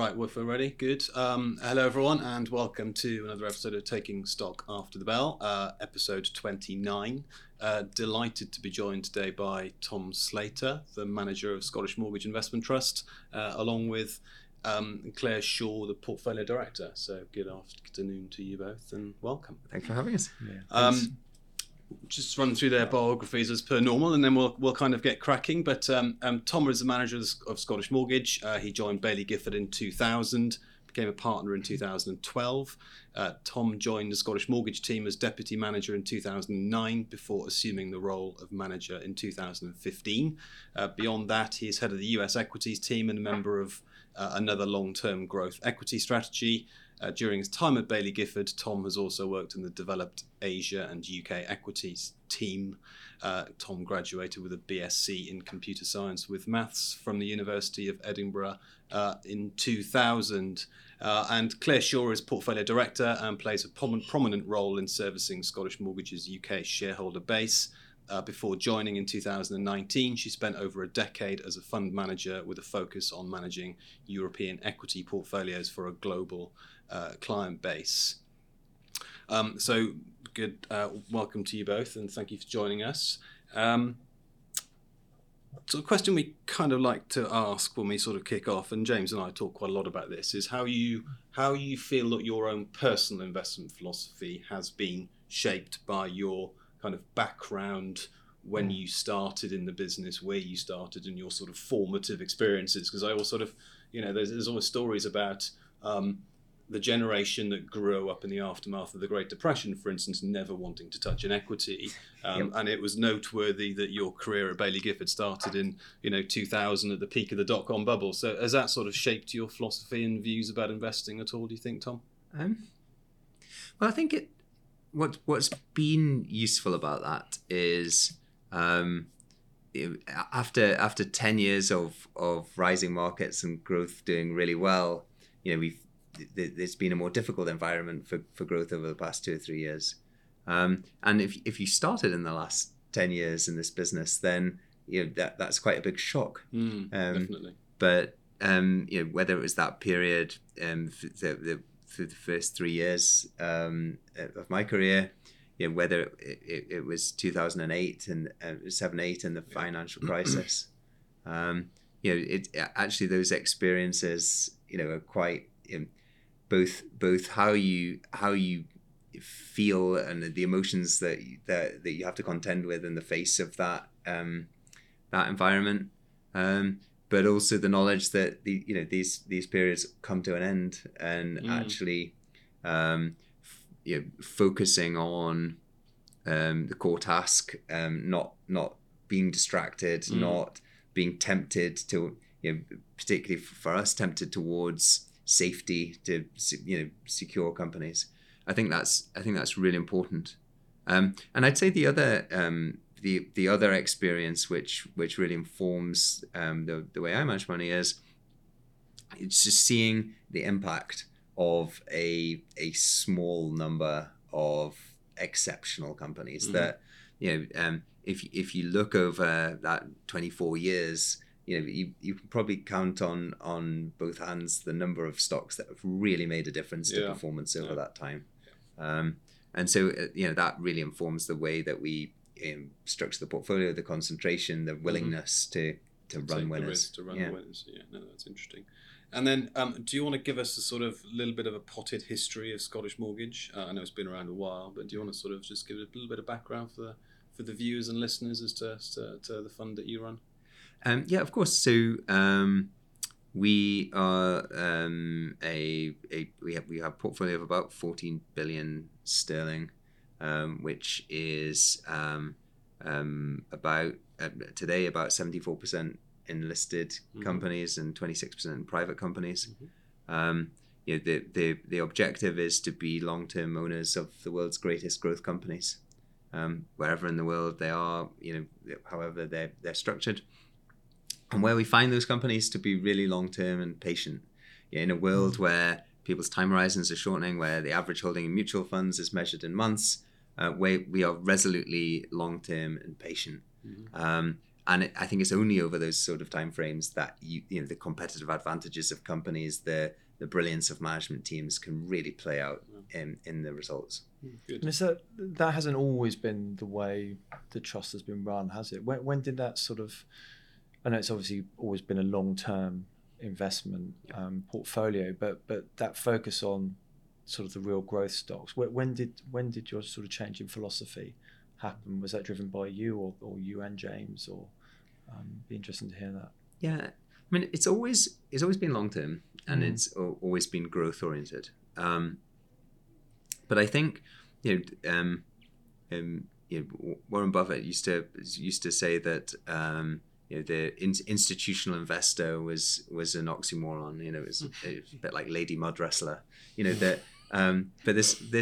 Right, well, if we're ready, good. Hello, everyone, and welcome to another episode of Taking Stock After the Bell, episode 29. Delighted to be joined today by Tom Slater, the manager of Scottish Mortgage Investment Trust, along with Claire Shaw, the portfolio director. So good afternoon to you both, and welcome. Thanks for having us. Just run through their biographies as per normal, and then we'll kind of get cracking. But Tom is the manager of Scottish Mortgage. He joined Baillie Gifford in 2000, became a partner in 2012. Tom joined the Scottish Mortgage team as deputy manager in 2009 before assuming the role of manager in 2015. Beyond that, he is head of the US equities team and a member of another long-term growth equity strategy. During his time at Baillie Gifford, Tom has also worked in the developed Asia and UK equities team. Tom graduated with a BSc in computer science with maths from the University of Edinburgh in 2000. And Claire Shaw is portfolio director and plays a prominent role in servicing Scottish Mortgage's UK shareholder base. Before joining in 2019, she spent over a decade as a fund manager with a focus on managing European equity portfolios for a global client base. So good, welcome to you both, and thank you for joining us. So the question we kind of like to ask when we sort of kick off, and James and I talk quite a lot about this, is how you feel that your own personal investment philosophy has been shaped by your kind of background when you started in the business, where you started, and your sort of formative experiences. Because I always sort of, there's always stories about the generation that grew up in the aftermath of the Great Depression, for instance, never wanting to touch an equity. And it was noteworthy that your career at Baillie Gifford started in 2000 at the peak of the dot-com bubble. So has that sort of shaped your philosophy and views about investing at all, do you think, Tom? Well, I think what's been useful about that is after 10 years of rising markets and growth doing really well, there's been a more difficult environment for growth over the past 2 or 3 years. And if you started in the last 10 years in this business, then that's quite a big shock. Definitely. But whether it was that period through the first 3 years of my career, whether it was 2008 and 7-8 and the financial crisis, actually those experiences, are quite both how you feel and the emotions that you have to contend with in the face of that environment. But also the knowledge that these periods come to an end, and actually focusing on the core task, not being distracted, not being tempted to, particularly for us, tempted towards safety to secure companies. I think that's really important. And I'd say the other the other experience which really informs the way I manage money is it's just seeing the impact of a small number of exceptional companies that if you look over that 24 years, you can probably count on both hands the number of stocks that have really made a difference to performance over that time. And so that really informs the way that we structure the portfolio, the concentration, the willingness to run winners. The winners. Yeah, no, that's interesting. And then, do you want to give us a sort of little bit of a potted history of Scottish Mortgage? I know it's been around a while, but do you want to sort of just give a little bit of background for the viewers and listeners as to the fund that you run? Yeah, of course. So we are we have a portfolio of about 14 billion sterling, which is about today about 74% in listed companies and 26% in private companies. The objective is to be long-term owners of the world's greatest growth companies, wherever in the world they are, however they're structured, and where we find those companies to be really long-term and patient. In a world where people's time horizons are shortening, where the average holding in mutual funds is measured in months, we are resolutely long-term and patient. And I think it's only over those sort of timeframes that the competitive advantages of companies, the brilliance of management teams can really play out in the results. Good. And that hasn't always been the way the trust has been run, has it? When did that sort of, I know it's obviously always been a long-term investment portfolio, but that focus on sort of the real growth stocks, when did your sort of change in philosophy happen? Was that driven by you or you and James, or be interesting to hear that? Yeah, I mean, it's always been long-term, and it's always been growth-oriented. But I think Warren Buffett used to say that the institutional investor was an oxymoron. It was a bit like Lady Mud Wrestler. But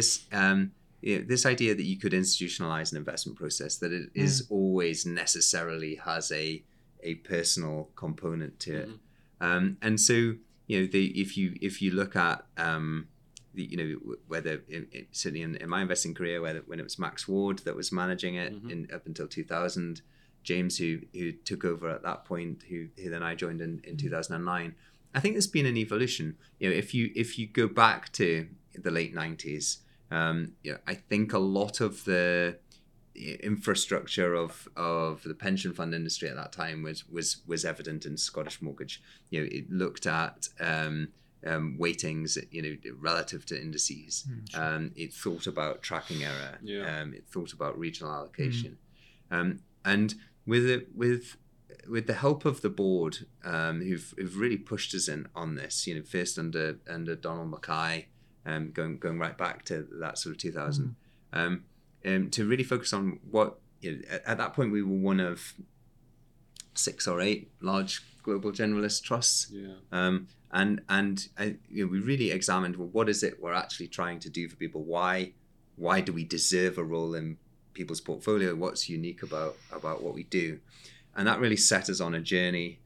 this idea that you could institutionalize an investment process, that it is always necessarily has a personal component to it. And so if you look at whether certainly in my investing career, when it was Max Ward that was managing it up until 2000, James who took over at that point, who then I joined in 2009. I think there's been an evolution. If you go back to the late 90s, I think a lot of the infrastructure of the pension fund industry at that time was evident in Scottish Mortgage. It looked at weightings, relative to indices. It thought about tracking error. It thought about regional allocation, and with the help of the board, who've really pushed us in on this. First under Donald Mackay, going right back to that sort of 2000, to really focus on what at that point we were one of 6 or 8 large global generalist trusts. And we really examined, well, what is it we're actually trying to do for people? Why do we deserve a role in people's portfolio? What's unique about what we do? And that really set us on a journey.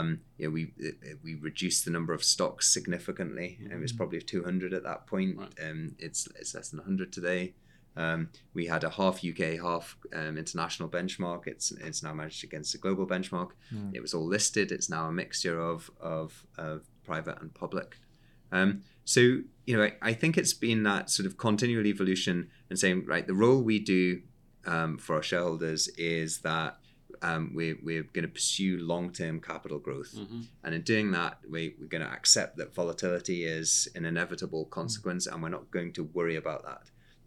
We reduced the number of stocks significantly. It was probably 200 at that point. Right. It's less than 100 today. We had a half UK, half international benchmark. It's now managed against a global benchmark. It was all listed. It's now a mixture of private and public. So I think it's been that sort of continual evolution and saying, right, the role we do for our shareholders is that we're going to pursue long-term capital growth, and in doing that, we're going to accept that volatility is an inevitable consequence, and we're not going to worry about that.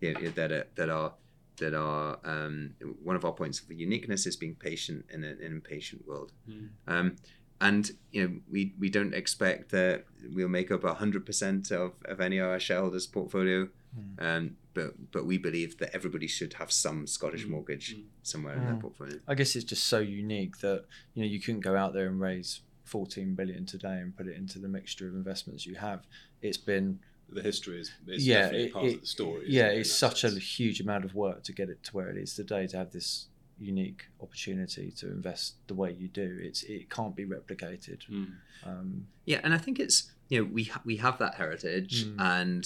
That are one of our points of uniqueness is being patient in an impatient world. And we don't expect that we'll make up 100% of any of our shareholders' portfolio, but we believe that everybody should have some Scottish Mortgage somewhere in their portfolio. I guess it's just so unique that you couldn't go out there and raise 14 billion today and put it into the mixture of investments you have. It's been the history is definitely part of the story. It's such a huge amount of work to get it to where it is today, to have this unique opportunity to invest the way you do. It can't be replicated. And I think it's we have that heritage, and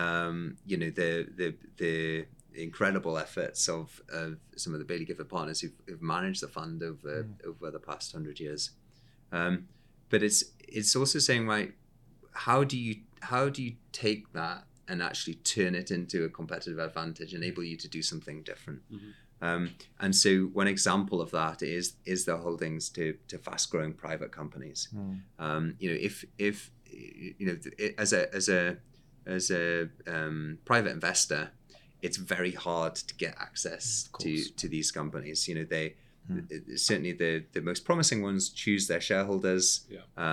the incredible efforts of some of the Baillie Gifford partners who've managed the fund over the past 100 years. But it's also saying, right, how do you take that and actually turn it into a competitive advantage, enable you to do something different? And so one example of that is the holdings to fast-growing private companies. If as a private investor, it's very hard to get access to these companies. They certainly the most promising ones choose their shareholders.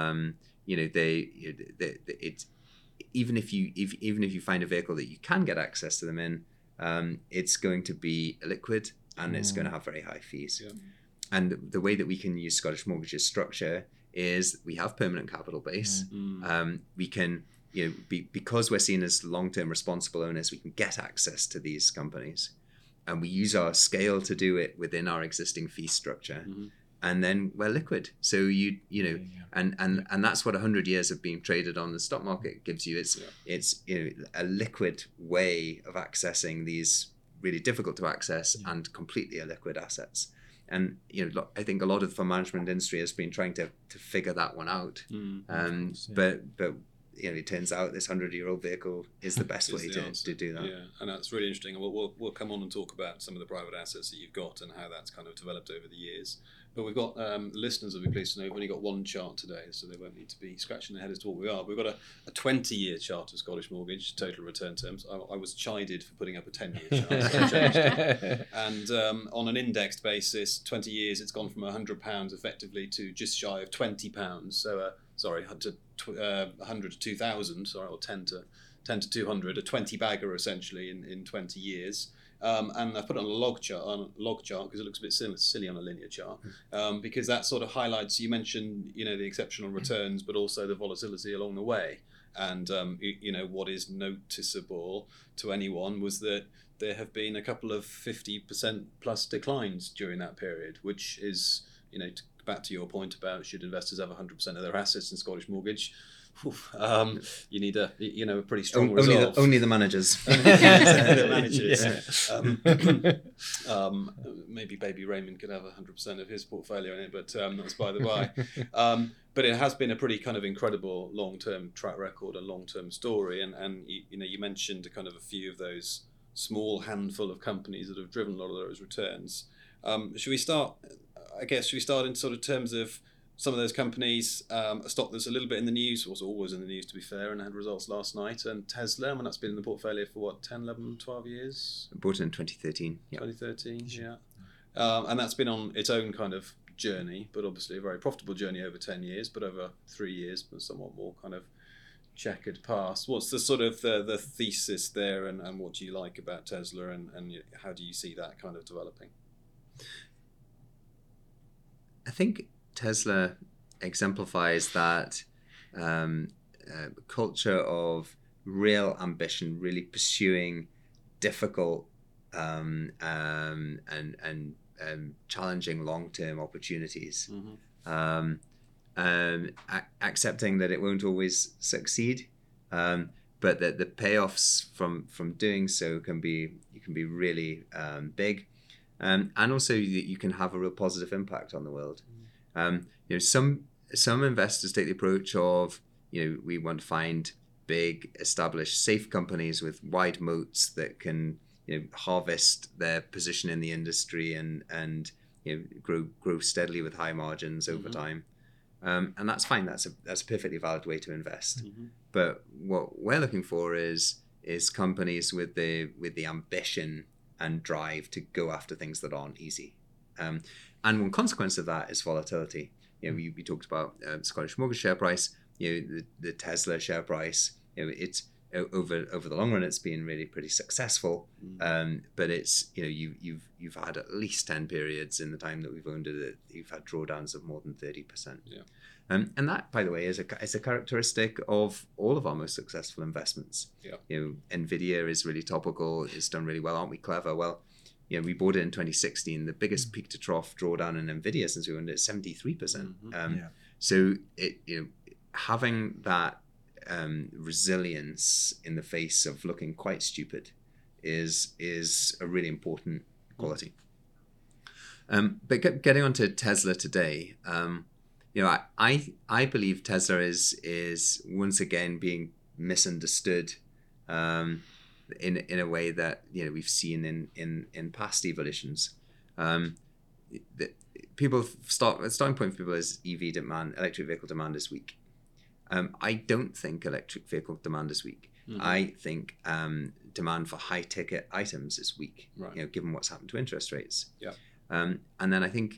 Even if you find a vehicle that you can get access to them in, it's going to be illiquid, and it's going to have very high fees. And the way that we can use Scottish Mortgage's structure is we have permanent capital base. We can, because we're seen as long-term responsible owners, we can get access to these companies, and we use our scale to do it within our existing fee structure. And then we're liquid. So and that's what 100 years of being traded on the stock market gives you. It's a liquid way of accessing these really difficult to access and completely illiquid assets. And I think a lot of the fund management industry has been trying to figure that one out. But it turns out this 100-year-old vehicle is the best way to do that. Yeah, and that's really interesting. We'll come on and talk about some of the private assets that you've got and how that's kind of developed over the years. But we've got listeners will be pleased to know we've only got one chart today, so they won't need to be scratching their head as to what we are. We've got a 20-year chart of Scottish Mortgage, total return terms. I was chided for putting up a 10-year chart, so I changed it. And on an indexed basis, 20 years, it's gone from £100 effectively to just shy of £20. So, 100 to 2,000, or 10 to 200, a 20 bagger essentially in 20 years. And I've put it on a log chart because it looks a bit silly on a linear chart, because that sort of highlights, you mentioned, the exceptional returns, but also the volatility along the way. And, what is noticeable to anyone was that there have been a couple of 50% plus declines during that period, which is, back to your point about should investors have 100% of their assets in Scottish Mortgage, you need a pretty strong resolve. Only the managers. The managers. Maybe Baby Raymond could have 100% of his portfolio in it, but that's by the by. But it has been a pretty kind of incredible long-term track record and long-term story, and you mentioned kind of a few of those small handful of companies that have driven a lot of those returns. Should we start in sort of terms of some of those companies? A stock that's a little bit in the news, was always in the news to be fair, and had results last night, and Tesla, and that's been in the portfolio for what, 10, 11, 12 years? I bought it in 2013. Yeah. 2013, yeah. And that's been on its own kind of journey, but obviously a very profitable journey over 10 years, but over 3 years, but somewhat more kind of checkered past. What's the sort of the thesis there, and what do you like about Tesla, and how do you see that kind of developing? I think Tesla exemplifies that culture of real ambition, really pursuing difficult and challenging long-term opportunities, accepting that it won't always succeed, but that the payoffs from doing so can be really big, and also that you can have a real positive impact on the world. Some investors take the approach of, we want to find big, established, safe companies with wide moats that can, harvest their position in the industry and grow steadily with high margins over time. And that's fine. That's a perfectly valid way to invest. But what we're looking for is companies with the ambition and drive to go after things that aren't easy. And one consequence of that is volatility. We talked about Scottish Mortgage share price. The Tesla share price. It's over the long run, it's been really pretty successful. But it's you've had at least 10 periods in the time that we've owned it that you've had drawdowns of more than 30%. Yeah. And that, by the way, is a characteristic of all of our most successful investments. Yeah. Nvidia is really topical. It's done really well. Aren't we clever? Well, we bought it in 2016. The biggest peak to trough drawdown in Nvidia since we owned it is 73%. So having that resilience in the face of looking quite stupid is a really important quality. But getting onto Tesla today, I believe Tesla is once again being misunderstood in a way that we've seen in past evolutions. Starting point for people is electric vehicle demand is weak. I don't think electric vehicle demand is weak. I think demand for high ticket items is weak. Right. Given what's happened to interest rates. Yeah. And then I think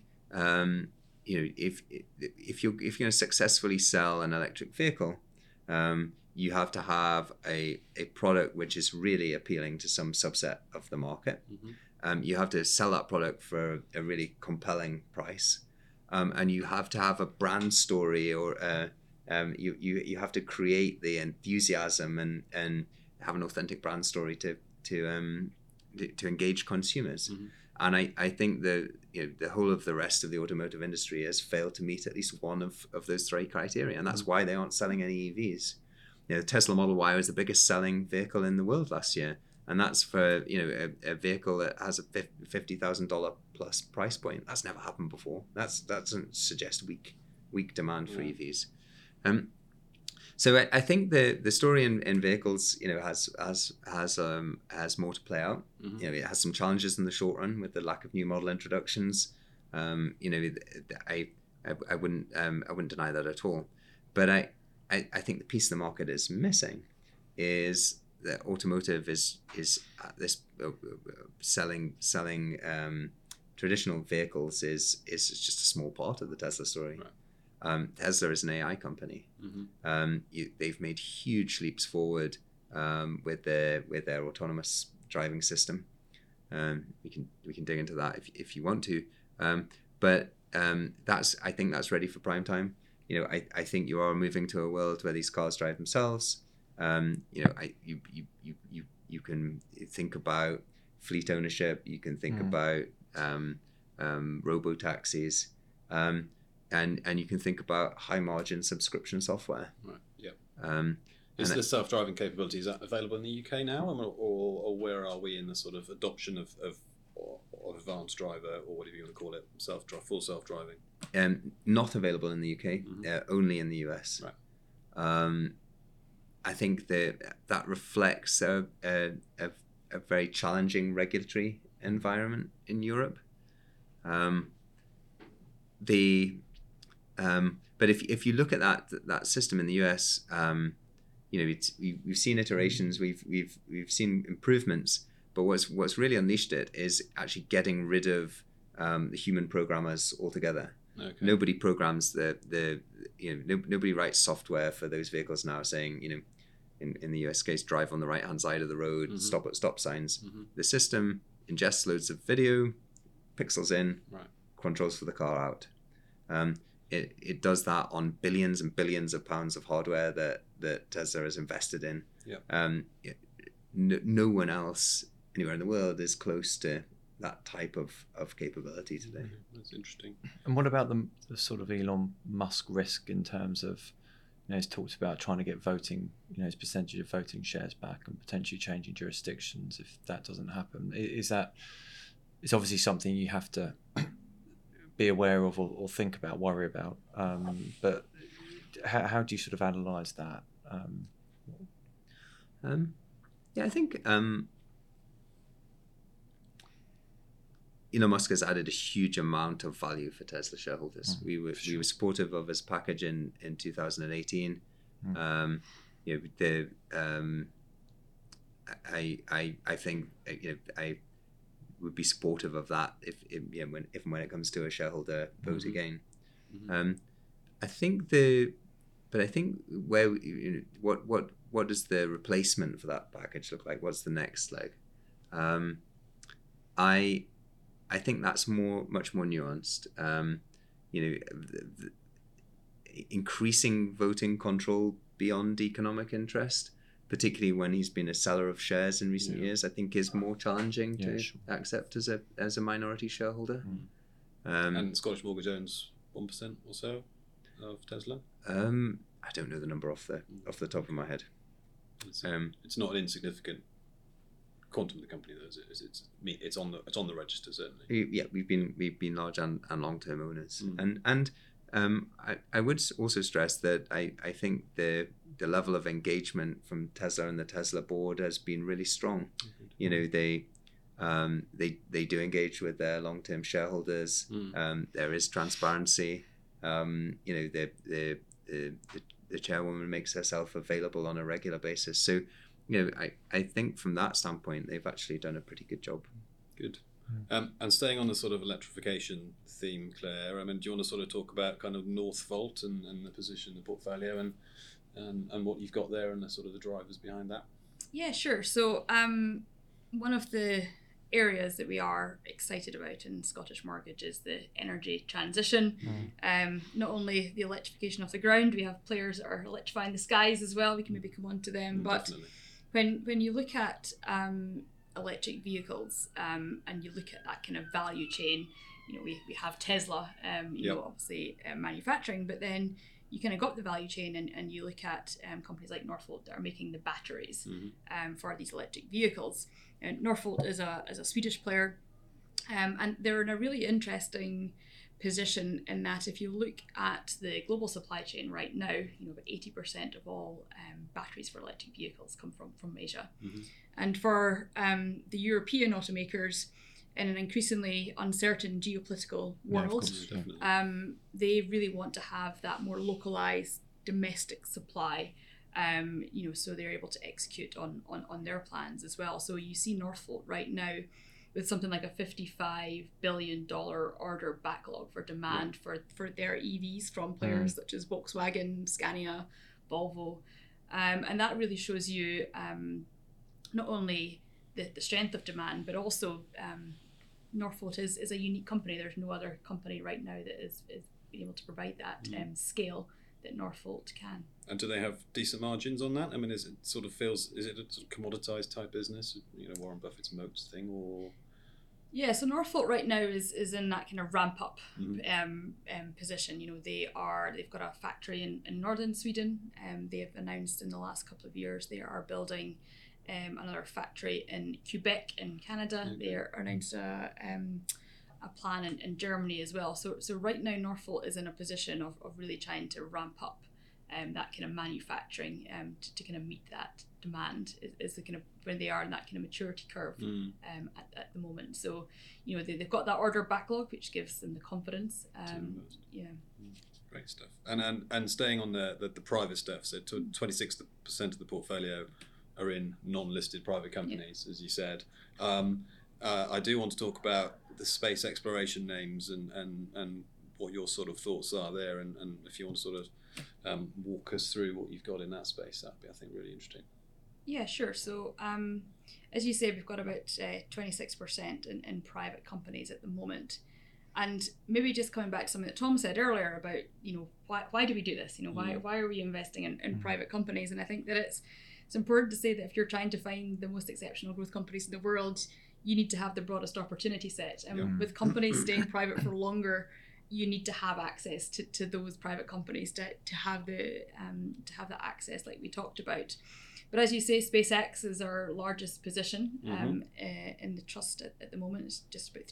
if you're going to successfully sell an electric vehicle, you have to have a product which is really appealing to some subset of the market. You have to sell that product for a really compelling price, and you have to have a brand story, or you have to create the enthusiasm and have an authentic brand story to engage consumers. And I think the whole of the rest of the automotive industry has failed to meet at least one of those three criteria, and that's why they aren't selling any EVs. The Tesla Model Y was the biggest selling vehicle in the world last year, and that's for a vehicle that has a $50,000 plus price point. That's never happened before. That doesn't suggest weak demand for EVs. So I think the story in vehicles, has more to play out. It has some challenges in the short run with the lack of new model introductions. I wouldn't deny that at all. But I think the piece of the market is missing is that automotive is this selling traditional vehicles is just a small part of the Tesla story. Right. Tesla is an AI company. They've made huge leaps forward with their autonomous driving system. We can dig into that if you want to. But I think that's ready for prime time. I think you are moving to a world where these cars drive themselves. You can think about fleet ownership. You can think about robo taxis. And you can think about high margin subscription software. Right. Yeah. Is the self-driving capability, is that available in the UK now, or where are we in the sort of adoption of advanced driver, or whatever you want to call it, full self-driving? Not available in the UK, only in the US. Right. I think that reflects a very challenging regulatory environment in Europe. But if you look at that system in the US, we've seen iterations, we've seen improvements, but what's really unleashed it is actually getting rid of the human programmers altogether. Okay. Nobody programs nobody writes software for those vehicles now saying, in the US case, drive on the right hand side of the road, stop at stop signs. The system ingests loads of video, pixels in, controls for the car out. It does that on billions and billions of pounds of hardware that Tesla has invested in. Yep. No one else anywhere in the world is close to that type of capability today. That's interesting. And what about the sort of Elon Musk risk in terms of, he's talked about trying to get voting, his percentage of voting shares back and potentially changing jurisdictions if that doesn't happen. It's obviously something you have to be aware of or think about, worry about. But how do you sort of analyse that? I think Elon Musk has added a huge amount of value for Tesla shareholders. We were supportive of his package in 2018. I think I would be supportive of that if and when it comes to a shareholder vote again. I think where what does the replacement for that package look like? What's the next leg? I think that's much more nuanced. Increasing voting control beyond economic interest, particularly when he's been a seller of shares in recent years, I think is more challenging to accept as a minority shareholder. And Scottish Mortgage owns 1% or so of Tesla. I don't know the number off the top of my head. It's not an insignificant quantum of the company, though, is it? It's on the register, certainly. Yeah, we've been large and long-term owners, and I would also stress that I think the level of engagement from Tesla and the Tesla board has been really strong. They do engage with their long-term shareholders. There is transparency. The chairwoman makes herself available on a regular basis. So, I think from that standpoint, they've actually done a pretty good job. Good. And staying on the sort of electrification theme, Claire, do you want to sort of talk about kind of Northvolt and the position in the portfolio and what you've got there and the sort of the drivers behind that? Yeah, sure. So one of the areas that we are excited about in Scottish Mortgage is the energy transition. Not only the electrification of the ground, we have players that are electrifying the skies as well. We can maybe come on to them. But when you look at electric vehicles and you look at that kind of value chain, we have Tesla, obviously manufacturing, but then you kind of got the value chain and you look at companies like Northvolt that are making the batteries for these electric vehicles. And Northvolt is a Swedish player. And they're in a really interesting position in that if you look at the global supply chain right now, about 80% of all batteries for electric vehicles come from Asia. Mm-hmm. And for the European automakers, in an increasingly uncertain geopolitical world, they really want to have that more localized domestic supply, so they're able to execute on their plans as well. So you see Northvolt right now with something like a $55 billion order backlog for demand for their EVs from players such as Volkswagen, Scania, Volvo. And that really shows you not only the strength of demand, but also Northvolt is a unique company. There's no other company right now that is being able to provide that scale that Northvolt can. And do they have decent margins on that? I mean, is it a sort of commoditized type business? Warren Buffett's moats thing, or? Yeah, so Northvolt right now is in that kind of ramp up position. They've got a factory in northern Sweden. They have announced in the last couple of years they are building another factory in Quebec in Canada. Okay. They announced a plan in Germany as well. So right now Northvolt is in a position of really trying to ramp up that kind of manufacturing to kind of meet that demand is the kind of when they are in that kind of maturity curve at the moment. So they've got that order backlog, which gives them the confidence. Great stuff. And staying on the private stuff, so 26% of the portfolio are in non-listed private companies, as you said. I do want to talk about the space exploration names and what your sort of thoughts are there, and if you want to sort of walk us through what you've got in that space, that'd be, I think, really interesting. Yeah, sure. So as you say, we've got about 26% in private companies at the moment. And maybe just coming back to something that Tom said earlier about, why do we do this? Why are we investing in private companies? And I think that it's important to say that if you're trying to find the most exceptional growth companies in the world, you need to have the broadest opportunity set. And with companies staying private for longer, you need to have access to those private companies to have that access like we talked about. But as you say, SpaceX is our largest position in the trust at the moment. It's just about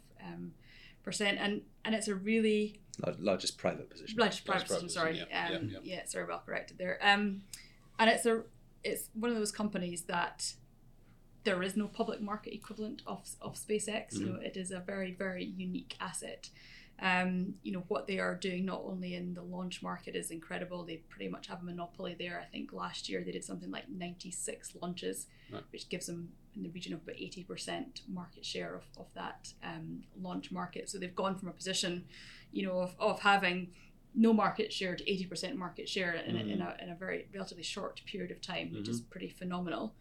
3.5%, and it's a really largest private position. Largest private position. Sorry, sorry, well corrected there. And it's one of those companies that there is no public market equivalent of SpaceX. It is a very, very unique asset. What they are doing not only in the launch market is incredible. They pretty much have a monopoly there. I think last year they did something like 96 launches, which gives them in the region of about 80% market share of that launch market. So they've gone from a position, of having no market share to 80% market share in a very relatively short period of time, which is pretty phenomenal.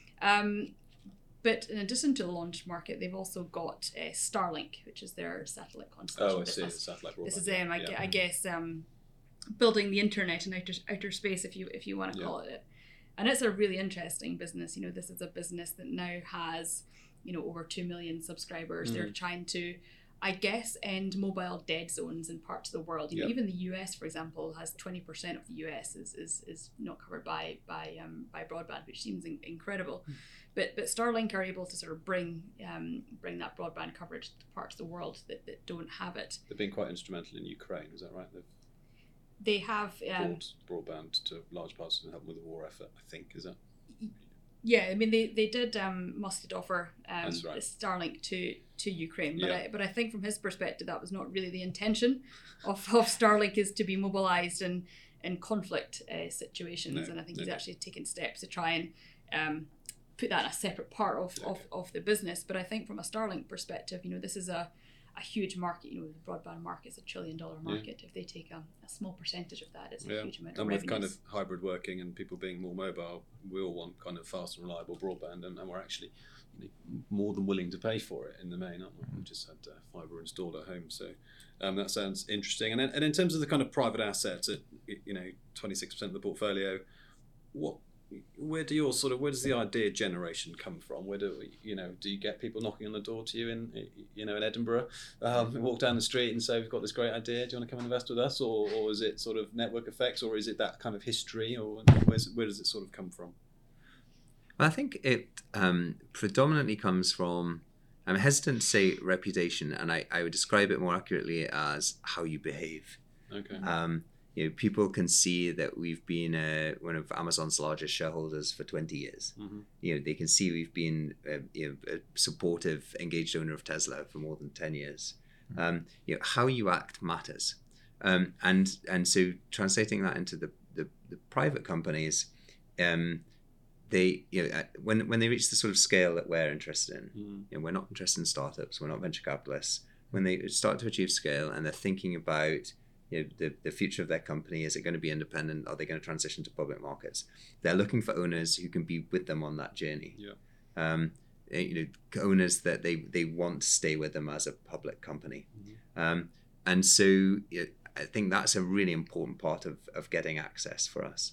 But in addition to the launch market, they've also got Starlink, which is their satellite constellation business. The satellite broadband. This is I guess building the internet in outer space, if you want to call it. And it's a really interesting business. This is a business that now has over 2 million subscribers. They're trying to, I guess, end mobile dead zones in parts of the world. Even the US, for example, has 20% of the US is not covered by broadband, which seems incredible. But Starlink are able to sort of bring that broadband coverage to parts of the world that don't have it. They've been quite instrumental in Ukraine, is that right? They have broadband to large parts of help with the war effort, I think, is that? Yeah, I mean they did Musk did offer Starlink to Ukraine, but I think from his perspective that was not really the intention of Starlink, is to be mobilized in conflict situations, and I think he's actually taken steps to try and put that in a separate part of the business. But I think from a Starlink perspective, this is a huge market. The broadband market is $1 trillion market. If they take a small percentage of that, it's a huge amount of revenues. And with kind of hybrid working and people being more mobile, we all want kind of fast and reliable broadband, and we're actually more than willing to pay for it in the main, aren't we? We just had fibre installed at home, so that sounds interesting. And in terms of the kind of private assets at 26% of the portfolio, where does the idea generation come from? Where do you get people knocking on the door to you in Edinburgh, walk down the street and say, we've got this great idea, do you want to come and invest with us? Or is it sort of network effects, or is it that kind of history, or where does it sort of come from? I think it predominantly comes from I'm hesitant to say reputation, and I would describe it more accurately as how you behave. Okay. People can see that we've been one of Amazon's largest shareholders for 20 years. Mm-hmm. They can see we've been a supportive, engaged owner of Tesla for more than 10 years. How you act matters. And so translating that into the private companies, they when they reach the sort of scale that we're interested in, we're not interested in startups, we're not venture capitalists. When they start to achieve scale and they're thinking about the future of their company, is it going to be independent? Are they going to transition to public markets? They're looking for owners who can be with them on that journey. Yeah. Owners that they want to stay with them as a public company. And so I think that's a really important part of getting access for us.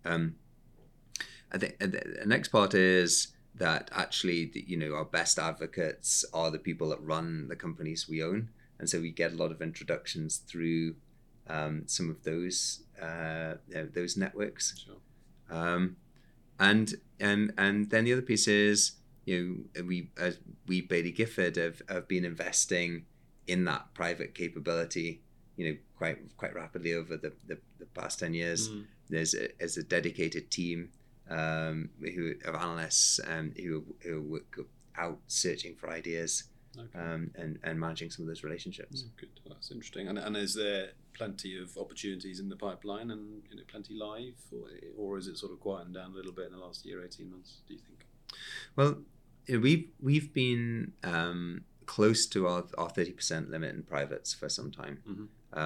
I think the next part is that actually, our best advocates are the people that run the companies we own. And so we get a lot of introductions through some of those networks. Sure. And then the other piece is, we Baillie Gifford have been investing in that private capability, quite rapidly over the past 10 years. There's a dedicated team of analysts who work out searching for ideas. Okay. And managing some of those relationships. Good, that's interesting. And is there plenty of opportunities in the pipeline, and plenty live, or is it sort of quietened down a little bit in the last year, 18 months? Do you think? Well, we've been close to our 30% limit in privates for some time,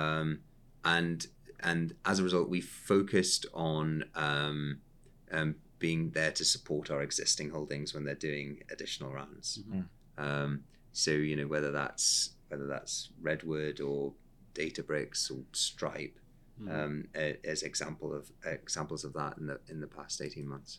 and as a result, we focused on being there to support our existing holdings when they're doing additional rounds. So whether that's Redwood or Databricks or Stripe, as examples of that in the past 18 months.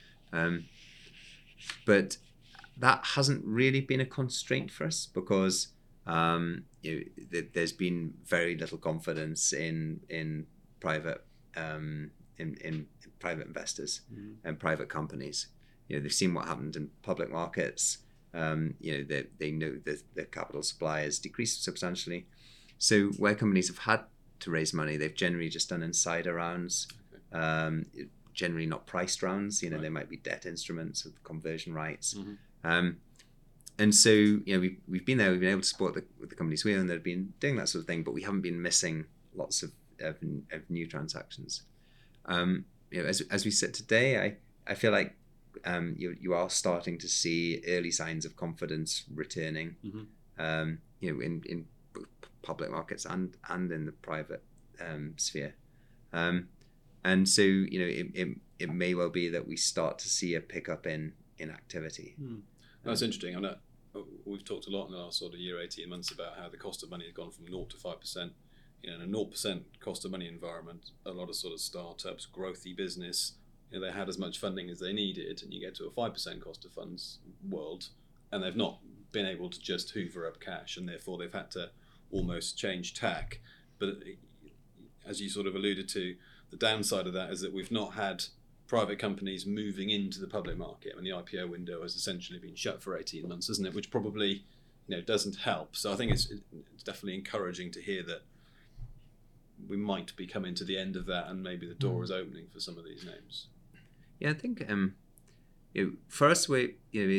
But that hasn't really been a constraint for us, because there's been very little confidence in private in private investors and private companies. They've seen what happened in public markets. They know that the capital supply has decreased substantially. So where companies have had to raise money, they've generally just done insider rounds, generally not priced rounds. Right. They might be debt instruments with conversion rights. And so we've been there. We've been able to support the companies we own that have been doing that sort of thing, but we haven't been missing lots of new transactions. As we sit today, I feel like you are starting to see early signs of confidence returning, in public markets and in the private sphere, and so it may well be that we start to see a pickup in activity. That's interesting. I know we've talked a lot in the last sort of year, 18 months about how the cost of money has gone from 0 to 5%. In a 0% cost of money environment, a lot of sort of startups, growthy business, they had as much funding as they needed, and you get to a 5% cost of funds world, and they've not been able to just hoover up cash, and therefore they've had to almost change tack. But as you sort of alluded to, the downside of that is that we've not had private companies moving into the public market. I mean, the IPO window has essentially been shut for 18 months, isn't it? Which probably doesn't help. So I think it's definitely encouraging to hear that we might be coming to the end of that, and maybe the door is opening for some of these names. Yeah, I think for us, we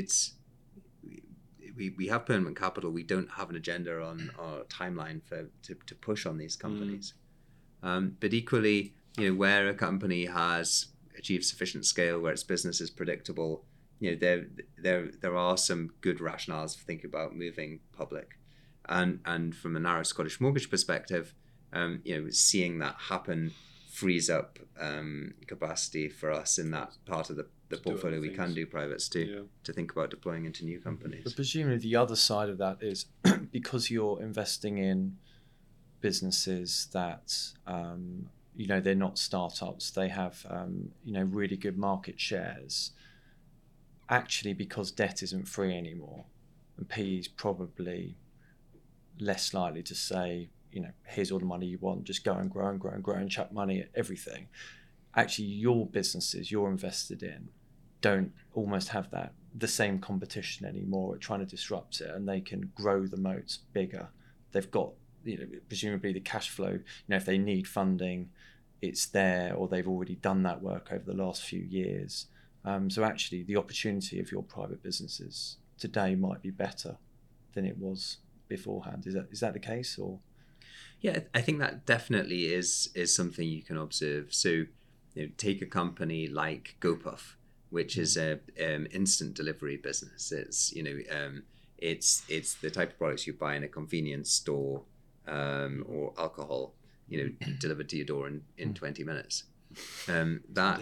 have permanent capital. We don't have an agenda on our timeline to push on these companies. But equally, where a company has achieved sufficient scale, where its business is predictable, there are some good rationales for thinking about moving public. And from a narrow Scottish Mortgage perspective, seeing that happen frees up capacity for us in that part of the portfolio we can do privates to think about deploying into new companies. But presumably the other side of that is because you're investing in businesses that they're not startups, they have really good market shares. Actually, because debt isn't free anymore, and PE is probably less likely to say, here's all the money you want, just go and grow and grow and grow and chuck money at everything. Actually, your businesses you're invested in don't almost have that the same competition anymore at trying to disrupt it, and they can grow the moats bigger. They've got, presumably the cash flow, if they need funding, it's there, or they've already done that work over the last few years. So actually the opportunity of your private businesses today might be better than it was beforehand. Is that the case? Or yeah, I think that definitely is something you can observe. So take a company like GoPuff, which is a instant delivery business. It's it's the type of products you buy in a convenience store, or alcohol delivered to your door in 20 minutes. That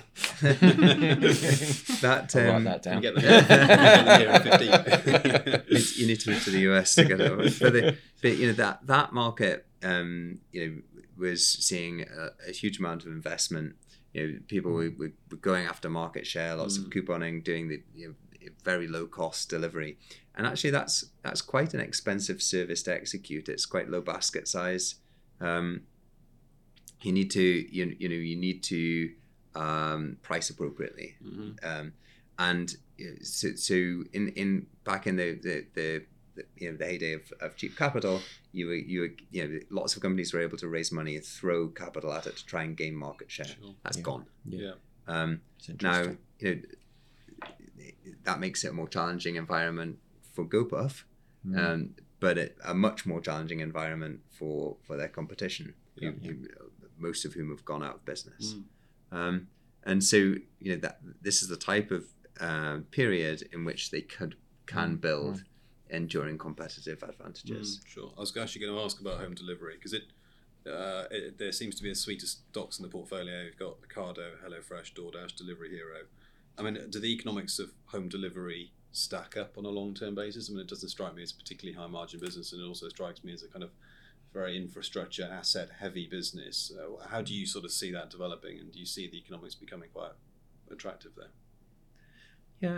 I'll write that down. You get the here in 15. You need to move to the US to get it. But that market was seeing a huge amount of investment. People were going after market share, lots of couponing, doing the very low cost delivery, and actually that's quite an expensive service to execute. It's quite low basket size. You need to price appropriately, and so in back in the heyday of cheap capital, you lots of companies were able to raise money and throw capital at it to try and gain market share. Sure. That's gone. Yeah. Now that makes it a more challenging environment for GoPuff, but a much more challenging environment for their competition. Most of whom have gone out of business. And so that this is the type of period in which they can build enduring competitive advantages. Sure. I was actually going to ask about home delivery, because there seems to be a suite of stocks in the portfolio. You've got Ocado, HelloFresh, DoorDash, Delivery Hero. I mean, do the economics of home delivery stack up on a long-term basis? I mean, it doesn't strike me as a particularly high-margin business, and it also strikes me as a kind of very infrastructure asset heavy business. How do you sort of see that developing, and do you see the economics becoming quite attractive there? Yeah,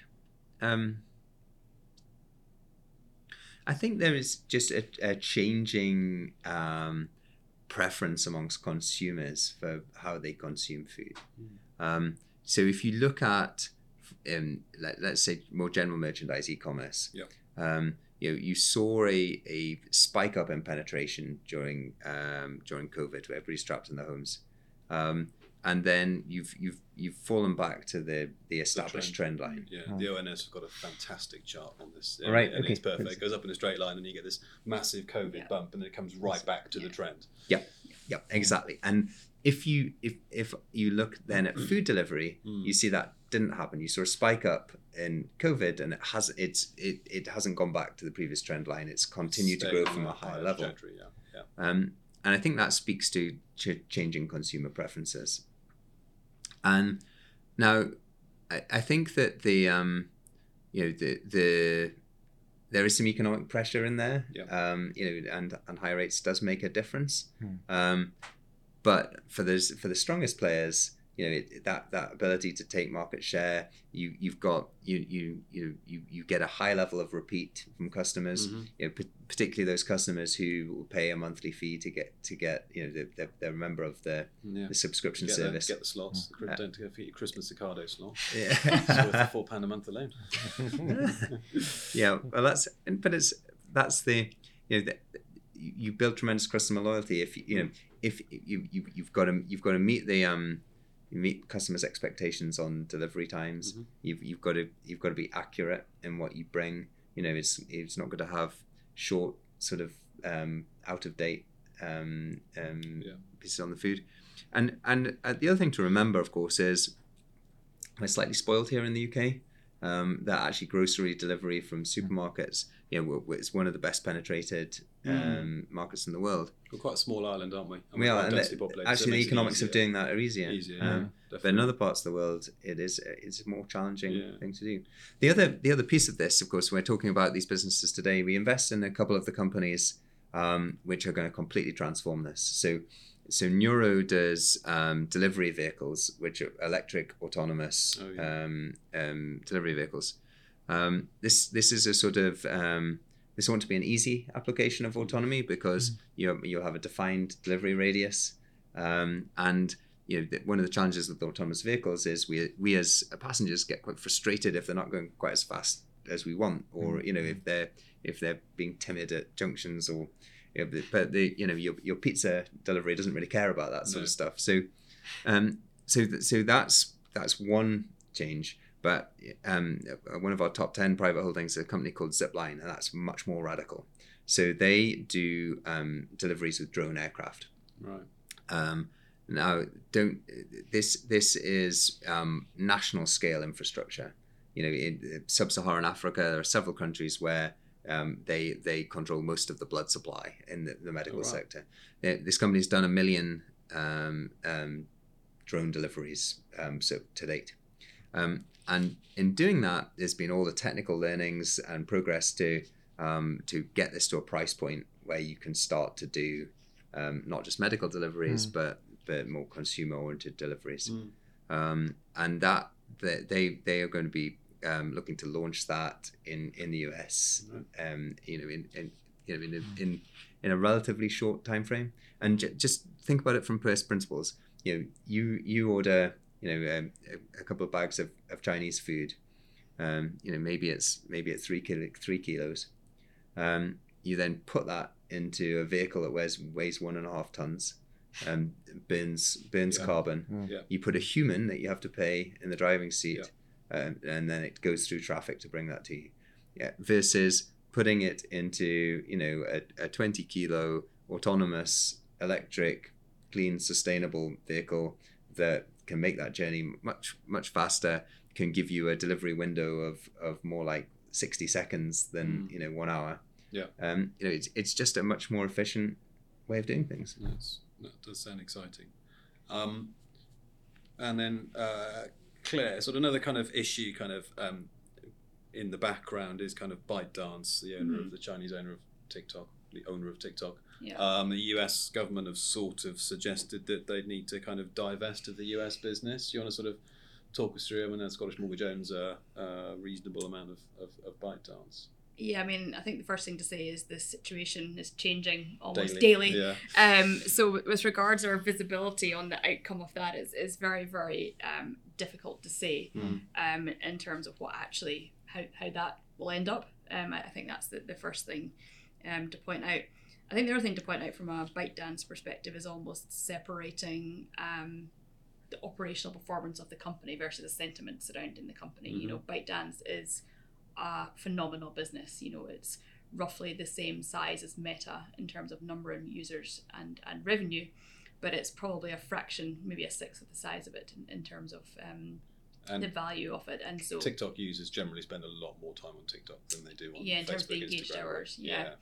I think there is just a changing preference amongst consumers for how they consume food. So if you look at let's say more general merchandise e-commerce, you saw a spike up in penetration during COVID, where everybody's trapped in their homes, and then you've fallen back to the established trend line. Yeah, the ONS have got a fantastic chart on this. Right, and it's perfect. It goes up in a straight line, and you get this massive COVID bump, and then it comes right back to the trend. Yeah, exactly. And if you look then at food delivery, you see that didn't happen. You saw a spike up in COVID, and it hasn't gone back to the previous trend line. It's continued to grow from a higher level. And I think that speaks to changing consumer preferences. And now, I think that there is some economic pressure in there. And high rates does make a difference. But for the strongest players, that ability to take market share, you get a high level of repeat from customers. Particularly those customers who will pay a monthly fee to get they're a member of the subscription service. Get the slots. Don't forget your Christmas Ocado slot. Yeah, it's worth £4 a month alone. Yeah, well, that's the you build tremendous customer loyalty if you've got to meet the you meet customers' expectations on delivery times. You've got to be accurate in what you bring. It's not going to have short sort of out of date pieces on the food. And the other thing to remember, of course, is we're slightly spoiled here in the UK. That actually grocery delivery from supermarkets, it's one of the best penetrated markets in the world. We're quite a small island, aren't we? We are, and actually the economics of doing that are easier. But in other parts of the world, it's a more challenging thing to do. The other piece of this, of course, when we're talking about these businesses today, we invest in a couple of the companies which are going to completely transform this. So Neuro does delivery vehicles, which are electric, autonomous delivery vehicles. This is a sort of this want to be an easy application of autonomy, because you'll have a defined delivery radius, and one of the challenges with autonomous vehicles is we as passengers get quite frustrated if they're not going quite as fast as we want, or if they're being timid at junctions, or but your pizza delivery doesn't really care about that sort of stuff. So that's one change. But one of our top 10 private holdings is a company called Zipline, and that's much more radical. So they do deliveries with drone aircraft. Right. Now, this is national scale infrastructure. In sub-Saharan Africa, there are several countries where they control most of the blood supply in the medical sector. This company's done 1 million drone deliveries so to date. And in doing that, there's been all the technical learnings and progress to get this to a price point where you can start to do not just medical deliveries, but more consumer-oriented deliveries. And that they are going to be looking to launch that in the US, in a relatively short time frame. And just think about it from first principles. You order a couple of bags of Chinese food. Maybe it's 3 kilos. You then put that into a vehicle that weighs 1.5 tons, burns carbon. Yeah. You put a human that you have to pay in the driving seat, and then it goes through traffic to bring that to you. Versus putting it into a 20 kilo autonomous, electric, clean, sustainable vehicle that can make that journey much faster, can give you a delivery window of more like 60 seconds than 1 hour. It's just a much more efficient way of doing things. That does sound exciting. And then Claire, sort of another kind of issue in the background is kind of ByteDance, the owner of the Chinese owner of TikTok, the owner of TikTok. The US government have sort of suggested that they'd need to kind of divest of the US business. You want to sort of talk us through? I mean, Scottish Mortgage owns a reasonable amount of ByteDance. Yeah, I mean, I think the first thing to say is the situation is changing almost daily. So with regards to our visibility on the outcome of that is very, very difficult to say in terms of what actually, how that will end up. I think that's the first thing to point out. I think the other thing to point out from a ByteDance perspective is almost separating the operational performance of the company versus the sentiment surrounding the company. ByteDance is a phenomenal business. It's roughly the same size as Meta in terms of number of users and revenue, but it's probably a fraction, maybe a sixth of the size of it in terms of the value of it. And so TikTok users generally spend a lot more time on TikTok than they do on in Facebook, terms of the engaged Instagram. hours.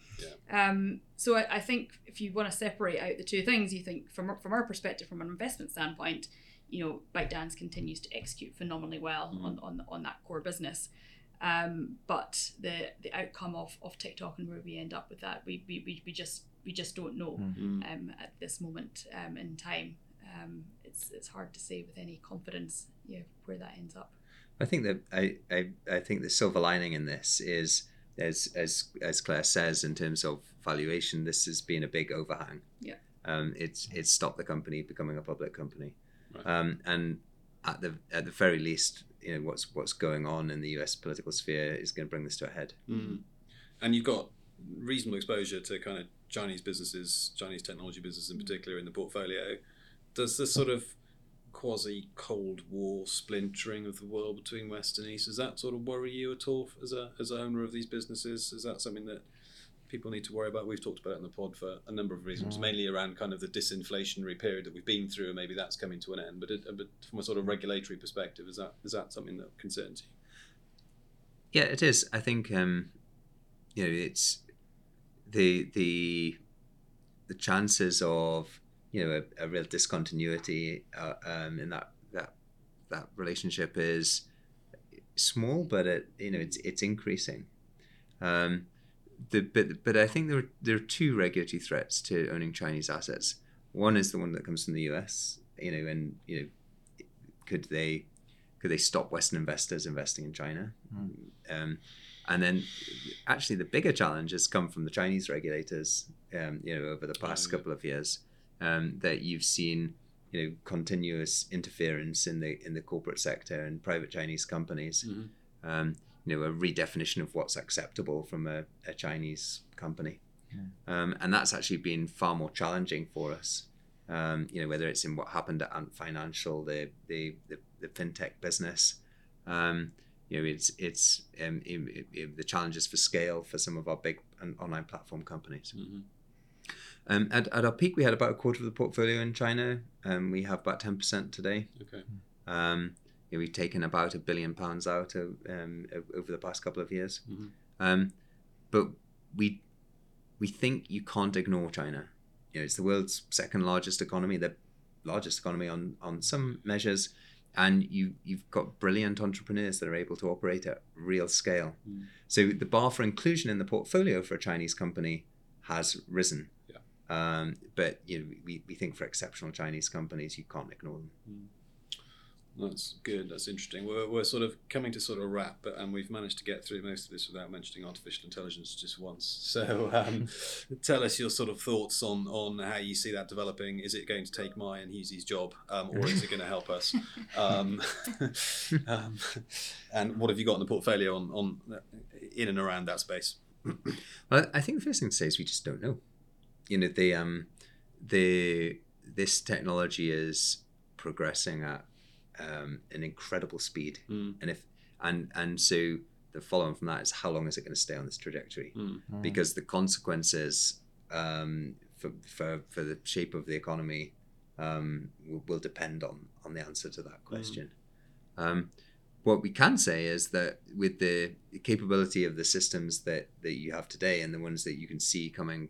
So I think if you want to separate out the two things, you think from our perspective, from an investment standpoint, ByteDance continues to execute phenomenally well on that core business. But the outcome of TikTok and where we end up with that, we just don't know at this moment in time. It's hard to say with any confidence where that ends up. I think that I think the silver lining in this is, as Claire says, in terms of valuation, this has been a big overhang. It's stopped the company becoming a public company, and at the very least, what's going on in the US political sphere is going to bring this to a head. And you've got reasonable exposure to kind of Chinese businesses, Chinese technology businesses in particular in the portfolio. Does this sort of quasi-Cold War splintering of the world between West and East, does that sort of worry you at all as a owner of these businesses? Is that something that people need to worry about? We've talked about it in the pod for a number of reasons, mainly around kind of the disinflationary period that we've been through, and maybe that's coming to an end. But from a sort of regulatory perspective, is that something that concerns you? Yeah, it is. I think it's the chances of a real discontinuity in that relationship is small, but it's increasing. But I think there are two regulatory threats to owning Chinese assets. One is the one that comes from the US, could they stop Western investors investing in China? And then actually the bigger challenge has come from the Chinese regulators, over the past couple of years, that you've seen continuous interference in the corporate sector and private Chinese companies. Mm-hmm. A redefinition of what's acceptable from a Chinese company. Yeah. And that's actually been far more challenging for us. Whether it's in what happened at Ant Financial, the fintech business, it's the challenges for scale for some of our big online platform companies. Mm-hmm. At our peak, we had about a quarter of the portfolio in China. We have about 10% today. Okay. We've taken about £1 billion out over the past couple of years. Mm-hmm. But we think you can't ignore China. It's the world's second largest economy, the largest economy on some measures, and you've got brilliant entrepreneurs that are able to operate at real scale. Mm. So the bar for inclusion in the portfolio for a Chinese company has risen. Yeah. But we think for exceptional Chinese companies, you can't ignore them. Mm. That's good. That's interesting. We're sort of coming to sort of wrap, and we've managed to get through most of this without mentioning artificial intelligence just once. So tell us your sort of thoughts on how you see that developing. Is it going to take Mai and Hughesy's job, or is it going to help us? And what have you got in the portfolio on in and around that space? Well, I think the first thing to say is we just don't know. This technology is progressing at an incredible speed, and so the follow-on from that is how long is it going to stay on this trajectory? Because the consequences for the shape of the economy will depend on the answer to that question. What we can say is that with the capability of the systems that you have today and the ones that you can see coming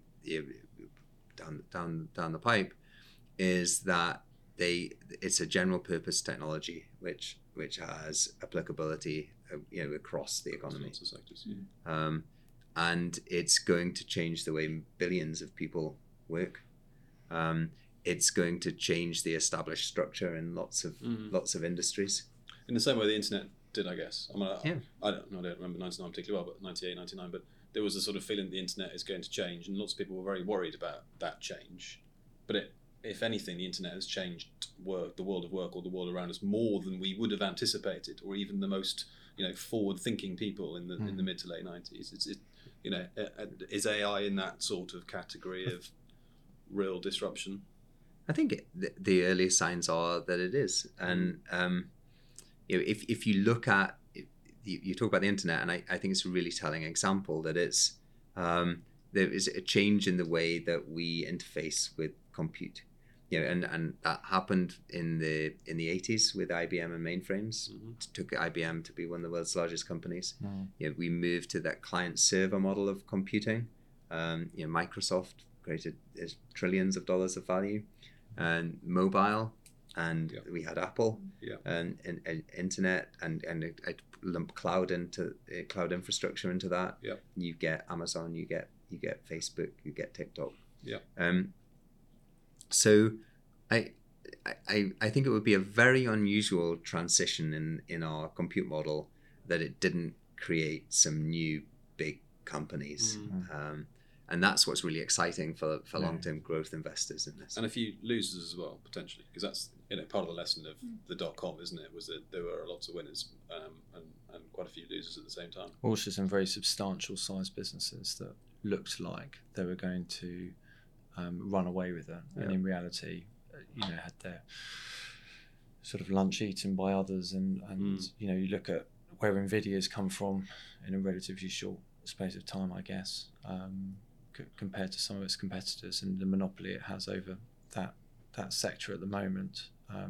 down the pipe, is that it's a general purpose technology which has applicability across the economy. Lots of sectors, yeah. And it's going to change the way billions of people work. It's going to change the established structure in lots of industries. In the same way the internet did, I guess. I mean, Yeah. I don't remember 99 particularly well, but 98, 99, but there was a sort of feeling the internet is going to change, and lots of people were very worried about that change. But if anything, the internet has changed the world of work or the world around us more than we would have anticipated, or even the most forward-thinking people in the mid to late 90s. Is AI in that sort of category of real disruption? I think the early signs are that it is, and if you look at you talk about the internet, and I think it's a really telling example that it's there is a change in the way that we interface with compute. And that happened in the 80s with IBM and mainframes. It took IBM to be one of the world's largest companies. We moved to that client server model of computing. Microsoft created trillions of dollars of value, and mobile, and we had Apple, and internet, and lump cloud infrastructure into that. You get Amazon, you get Facebook, you get TikTok. So I think it would be a very unusual transition in our compute model that it didn't create some new big companies. And that's what's really exciting for long-term growth investors in this. And a few losers as well, potentially, because that's part of the lesson of the .com, isn't it? Was that there were lots of winners and quite a few losers at the same time. Also some very substantial sized businesses that looked like they were going to run away with it, and in reality, had their sort of lunch eaten by others, and you look at where Nvidia's come from in a relatively short space of time, I guess, compared to some of its competitors, and the monopoly it has over that sector at the moment.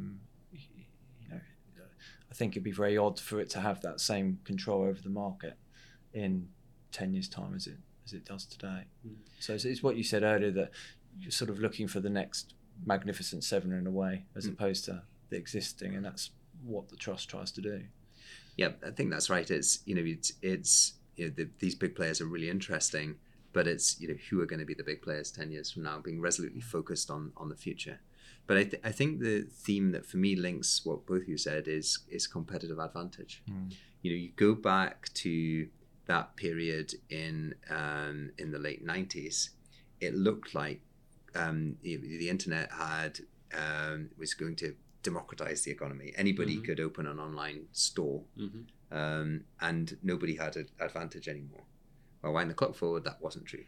I think it'd be very odd for it to have that same control over the market in 10 years' time as it does today. So it's what you said earlier, that you're sort of looking for the next magnificent seven in a way, as opposed to the existing, and that's what the trust tries to do. Yeah, I think that's right. It's these big players are really interesting, but it's who are going to be the big players 10 years from now, being resolutely focused on the future. But I think the theme that for me links what both of you said is competitive advantage. You go back to that period in the late 90s, it looked like the internet had was going to democratize the economy. Anybody could open an online store, and nobody had an advantage anymore. Well, wind the clock forward, that wasn't true.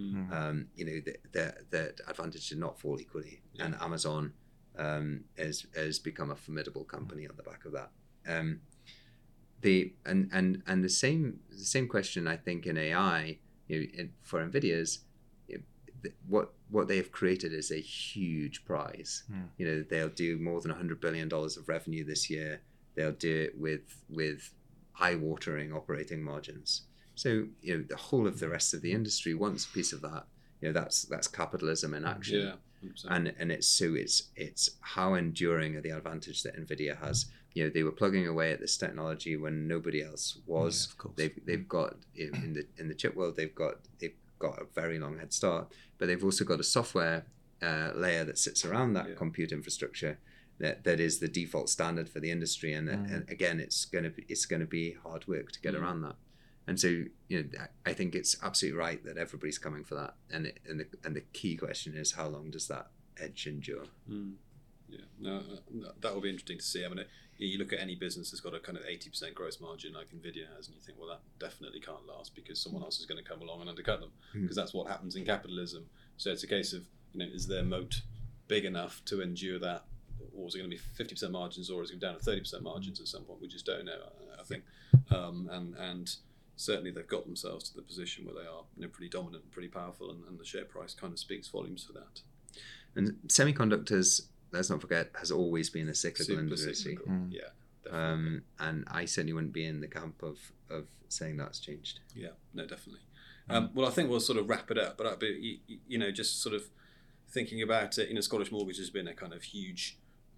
The advantage did not fall equally, and Amazon has become a formidable company on the back of that. The same question, I think, in AI, for NVIDIA's, what they have created is a huge prize. They'll do more than $100 billion of revenue this year. They'll do it with eye-watering operating margins. So the whole of the rest of the industry wants a piece of that. That's capitalism in action. Yeah. 100%. And it's how enduring are the advantage that NVIDIA has. They were plugging away at this technology when nobody else was. Of course. They've got in the chip world, they've got a very long head start, but they've also got a software layer that sits around that compute infrastructure that is the default standard for the industry. And again, it's going to be hard work to get around that. And so, I think it's absolutely right that everybody's coming for that. And the key question is, how long does that edge endure? Yeah, no, that will be interesting to see. I mean, you look at any business that's got a kind of 80% gross margin like Nvidia has, and you think, well, that definitely can't last because someone else is going to come along and undercut them, because that's what happens in capitalism. So it's a case of, is their moat big enough to endure that, or is it going to be 50% margins, or is it going to be down to 30% margins at some point? We just don't know, I think. And certainly they've got themselves to the position where they are pretty dominant, pretty powerful, and the share price kind of speaks volumes for that. And semiconductors, let's not forget, has always been a cyclical industry. Yeah, definitely. And I certainly wouldn't be in the camp of saying that's changed. Yeah, no, definitely. Well, I think we'll sort of wrap it up, but just sort of thinking about it, Scottish Mortgage has been a kind of huge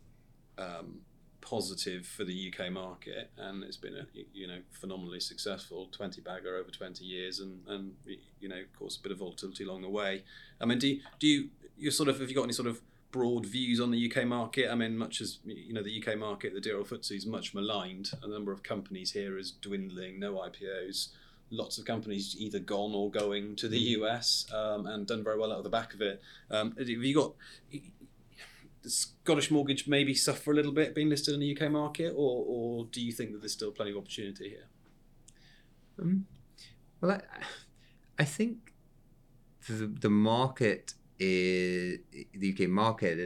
positive for the UK market, and it's been a phenomenally successful 20 bagger over 20 years, and of course a bit of volatility along the way. I mean, have you got any sort of broad views on the UK market? I mean, much as the UK market, the DRL FTSE is much maligned. A number of companies here is dwindling, no IPOs, lots of companies either gone or going to the US, and done very well out of the back of it. Have you got Scottish Mortgage maybe suffer a little bit being listed in the UK market, or do you think that there's still plenty of opportunity here? Well, I think the market the UK market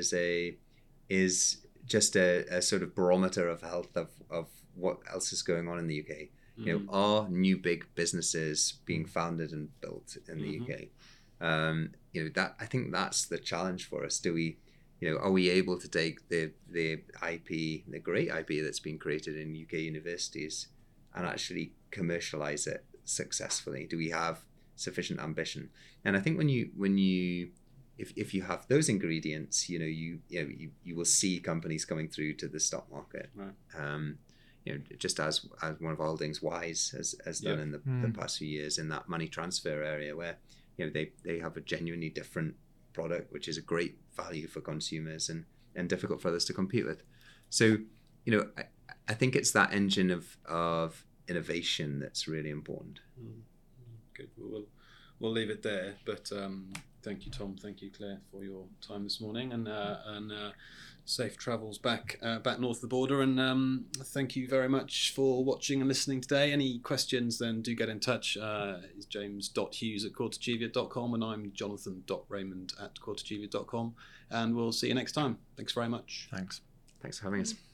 is just a sort of barometer of health of what else is going on in the UK. Are new big businesses being founded and built in the UK? That I think that's the challenge for us. Do we, are we able to take the IP, the great IP that's been created in UK universities, and actually commercialize it successfully? Do we have sufficient ambition? And I think when you if you have those ingredients, you will see companies coming through to the stock market. Right. Just as one of Aldings Wise has done in the past few years in that money transfer area, where they have a genuinely different product, which is a great value for consumers and difficult for others to compete with. So, I think it's that engine of innovation that's really important. Good. We'll leave it there. But thank you, Tom. Thank you, Claire, for your time this morning, and safe travels back north of the border. And thank you very much for watching and listening today. Any questions, then do get in touch. It's james.hughes@courtachievia.com, and I'm jonathan.raymond@courtachievia.com. And we'll see you next time. Thanks very much. Thanks for having us.